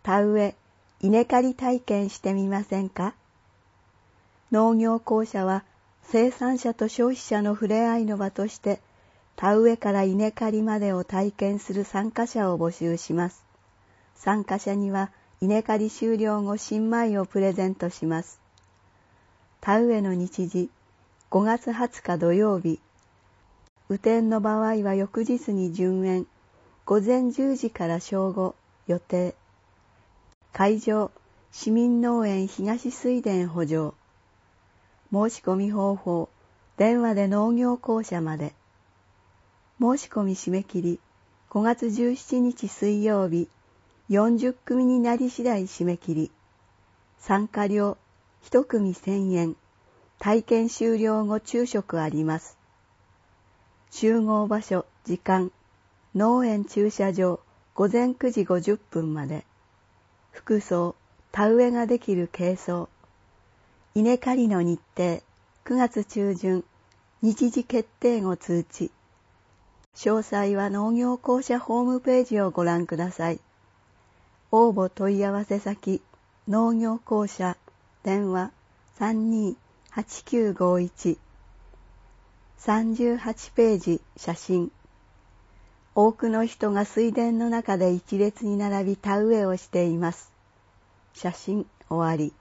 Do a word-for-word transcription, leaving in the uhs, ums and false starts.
田植え、稲刈り体験してみませんか？農業公社は生産者と消費者の触れ合いの場として田植えから稲刈りまでを体験する参加者を募集します。参加者には稲刈り終了後新米をプレゼントします。田植えの日時、ごがつはつか土曜日。雨天の場合は翌日に順延、午前じゅうじから正午予定。会場、市民農園東水田補助。申し込み方法、電話で農業公社まで。申し込み締め切り、ごがつじゅうしちにち水曜日、よんじゅっくみになり次第締め切り。参加料、いち組せんえん。体験終了後昼食あります。集合場所、時間、農園駐車場、ごぜんくじごじゅっぷんまで。服装、田植えができる軽装。稲刈りの日程、くがつ中旬、日時決定後通知。詳細は農業公社ホームページをご覧ください。応募問い合わせ先、農業公社、電話 さんにーはちきゅうごいち。さんじゅうはちページ、写真。多くの人が水田の中で一列に並び田植えをしています。写真終わり。